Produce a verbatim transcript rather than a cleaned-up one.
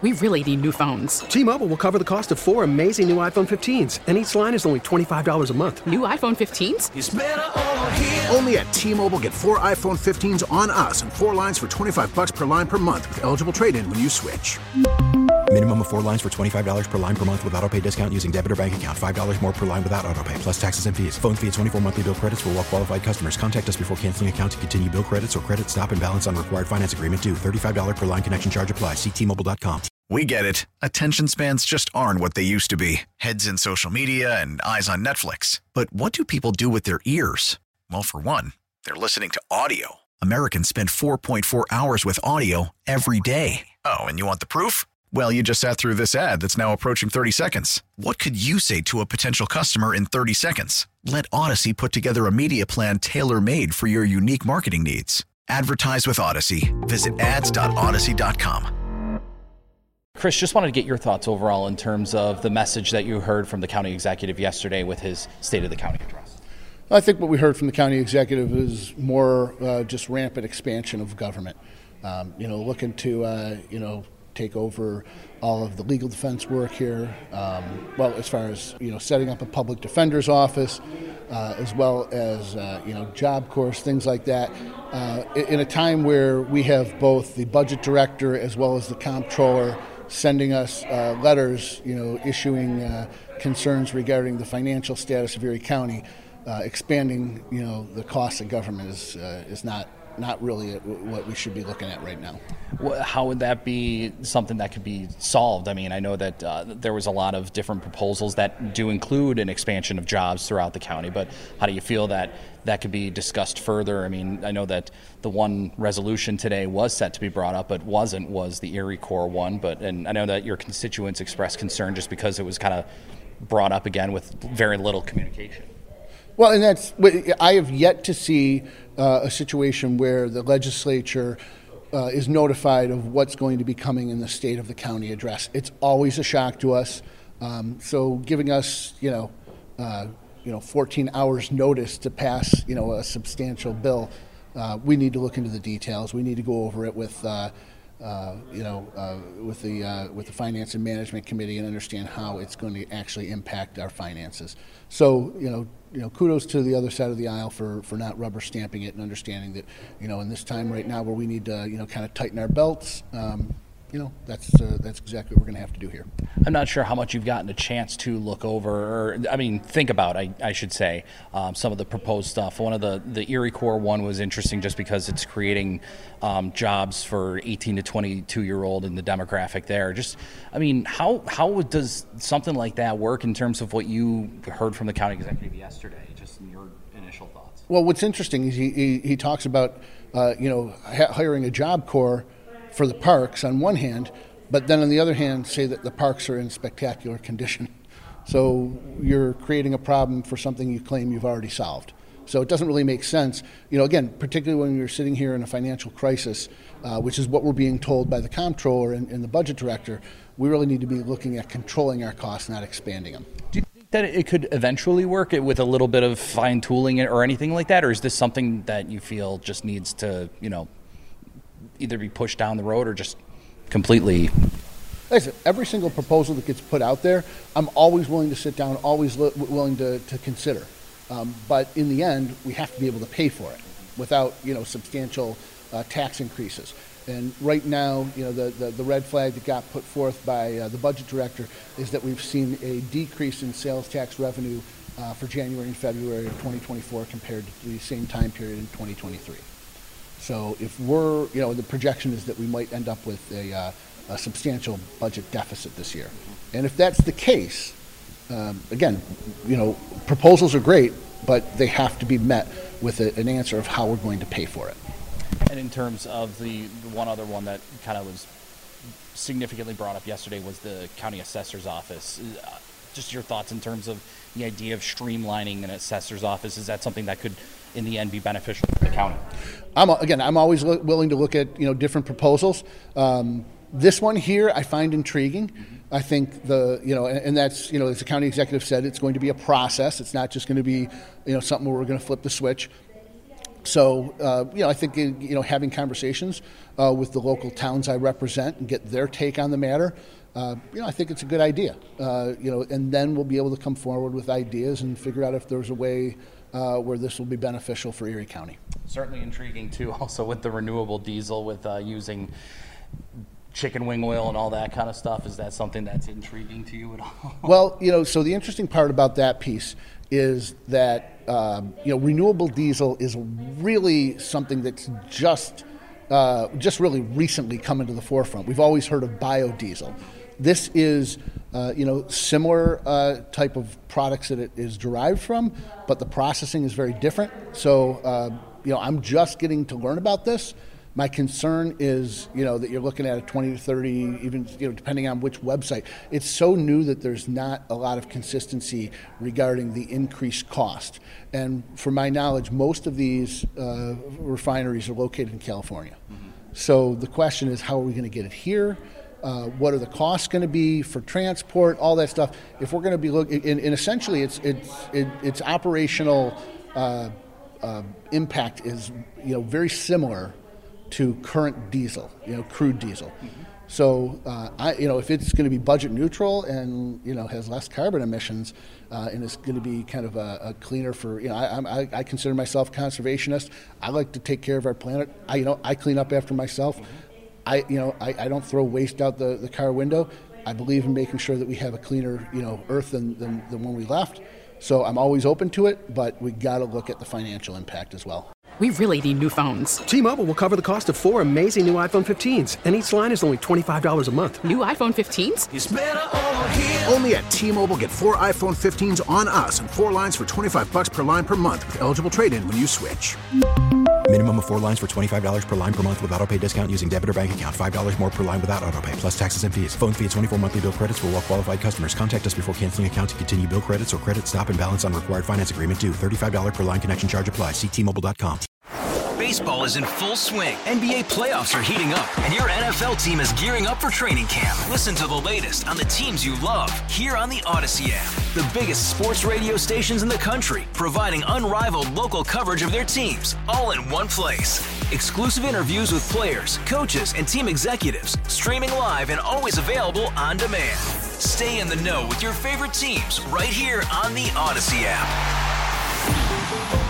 We really need new phones. T-Mobile will cover the cost of four amazing new iPhone fifteens, and each line is only twenty-five dollars a month. New iPhone fifteens? It's better over here. Only at T-Mobile, get four iPhone fifteens on us and four lines for twenty-five dollars per line per month with eligible trade-in when you switch. Minimum of four lines for twenty-five dollars per line per month with autopay discount using debit or bank account. five dollars more per line without autopay, plus taxes and fees. Phone fee at twenty-four monthly bill credits for well-qualified customers. Contact us before canceling account to continue bill credits or credit stop and balance on required finance agreement due. thirty-five dollars per line connection charge applies. See T Mobile dot com. We get it. Attention spans just aren't what they used to be. Heads in social media and eyes on Netflix. But what do people do with their ears? Well, for one, they're listening to audio. Americans spend four point four hours with audio every day. Oh, and you want the proof? Well, you just sat through this ad that's now approaching thirty seconds. What could you say to a potential customer in thirty seconds? Let Odyssey put together a media plan tailor-made for your unique marketing needs. Advertise with Odyssey. Visit ads dot odyssey dot com. Chris, just wanted to get your thoughts overall in terms of the message that you heard from the county executive yesterday with his State of the County address. I think what we heard from the county executive is more uh, just rampant expansion of government. Um, you know, looking to, uh, you know, take over all of the legal defense work here. Um, well, as far as, you know, setting up a public defender's office, uh, as well as, uh, you know, job corps, things like that. Uh, in a time where we have both the budget director as well as the comptroller sending us uh, letters, you know, issuing uh, concerns regarding the financial status of Erie County, uh, expanding, you know, the cost of government is uh, is not not really what we should be looking at right now. How would that be something that could be solved? I mean, I know that uh, there was a lot of different proposals that do include an expansion of jobs throughout the county, but how do you feel that that could be discussed further? I mean, I know that the one resolution today was set to be brought up, but wasn't, was the Erie Corps one, but and I know that your constituents expressed concern just because it was kind of brought up again with very little communication. Well, and that's, I have yet to see uh, a situation where the legislature uh, is notified of what's going to be coming in the State of the County address. It's always a shock to us. Um, so giving us, you know, uh, you know, fourteen hours notice to pass, you know, a substantial bill, uh, we need to look into the details. We need to go over it with, uh, uh, you know, uh, with the uh, with the Finance and Management Committee and understand how it's going to actually impact our finances. So, you know, you know, kudos to the other side of the aisle for, for not rubber stamping it and understanding that, you know, in this time right now where we need to, you know, kind of tighten our belts, um, you know, that's uh, that's exactly what we're going to have to do here. I'm not sure how much you've gotten a chance to look over, or I mean, think about, I, I should say, um, some of the proposed stuff. One of the, the Erie Corps one was interesting just because it's creating um, jobs for eighteen to twenty-two year old in the demographic there. Just, I mean, how how does something like that work in terms of what you heard from the county executive yesterday, just in your initial thoughts? Well, what's interesting is he, he, he talks about, uh, you know, ha- hiring a job corps for the parks on one hand, but then on the other hand say that the parks are in spectacular condition. So you're creating a problem for something you claim you've already solved. So it doesn't really make sense. You know, again, particularly when you're sitting here in a financial crisis, uh, which is what we're being told by the comptroller and, and the budget director, we really need to be looking at controlling our costs, not expanding them. Do you think that it could eventually work with a little bit of fine tooling or anything like that? Or is this something that you feel just needs to, you know, either be pushed down the road or just completely? Like I said, every single proposal that gets put out there, I'm always willing to sit down, always li- willing to, to consider. Um, but in the end, we have to be able to pay for it without, you know, substantial uh, tax increases. And right now, you know, the, the, the red flag that got put forth by uh, the budget director is that we've seen a decrease in sales tax revenue uh, for January and February of twenty twenty-four compared to the same time period in twenty twenty-three. So if we're, you know, the projection is that we might end up with a, uh, a substantial budget deficit this year. And if that's the case, um, again, you know, proposals are great, but they have to be met with a, an answer of how we're going to pay for it. And in terms of the, the one other one that kind of was significantly brought up yesterday was the county assessor's office. Uh, just your thoughts in terms of the idea of streamlining an assessor's office. Is that something that could, in the end, be beneficial to the county? I'm, again, I'm always lo- willing to look at, you know, different proposals. Um, this one here I find intriguing. Mm-hmm. I think the, you know, and, and that's, you know, as the county executive said, it's going to be a process. It's not just going to be, you know, something where we're going to flip the switch. So, uh, you know, I think, you know, having conversations uh, with the local towns I represent and get their take on the matter, uh, you know, I think it's a good idea. Uh, you know, and then we'll be able to come forward with ideas and figure out if there's a way uh, where this will be beneficial for Erie County. Certainly intriguing, too, also with the renewable diesel, with uh, using chicken wing oil and all that kind of stuff. Is that something that's intriguing to you at all? Well, you know, so the interesting part about that piece is that, um, you know, renewable diesel is really something that's just, uh, just really recently come into the forefront. We've always heard of biodiesel. This is, uh, you know, similar uh, type of products that it is derived from, but the processing is very different. So, uh, you know, I'm just getting to learn about this. My concern is, you know, that you're looking at a twenty to thirty, even, you know, depending on which website. It's so new that there's not a lot of consistency regarding the increased cost. And from my knowledge, most of these uh, refineries are located in California. Mm-hmm. So the question is, how are we going to get it here? Uh, what are the costs going to be for transport? All that stuff. If we're going to be looking, and, and essentially, it's it's it, it's operational uh, uh, impact is, you know, very similar to current diesel, you know, crude diesel. Mm-hmm. So, uh, I, you know, if it's going to be budget neutral and, you know, has less carbon emissions, uh, and it's going to be kind of a, a cleaner for, you know, I, I, I consider myself a conservationist. I like to take care of our planet. I, you know, I clean up after myself. Mm-hmm. I, you know, I, I don't throw waste out the, the car window. I believe in making sure that we have a cleaner, you know, earth than, than, than when we left. So I'm always open to it, but we got to look at the financial impact as well. We really need new phones. T-Mobile will cover the cost of four amazing new iPhone fifteens, and each line is only twenty-five dollars a month. New iPhone fifteens? It's better over here. Only at T-Mobile, get four iPhone fifteens on us and four lines for twenty-five bucks per line per month with eligible trade-in when you switch. Minimum of four lines for twenty-five dollars per line per month with autopay discount using debit or bank account. five dollars more per line without autopay, plus taxes and fees. Phone fee at twenty-four monthly bill credits for well-qualified customers. Contact us before canceling account to continue bill credits or credit stop and balance on required finance agreement due. thirty-five dollars per line connection charge applies. See T Mobile dot com. Baseball is in full swing. N B A playoffs are heating up, and your N F L team is gearing up for training camp. Listen to the latest on the teams you love here on the Odyssey app. The biggest sports radio stations in the country, providing unrivaled local coverage of their teams, all in one place. Exclusive interviews with players, coaches, and team executives, streaming live and always available on demand. Stay in the know with your favorite teams right here on the Odyssey app.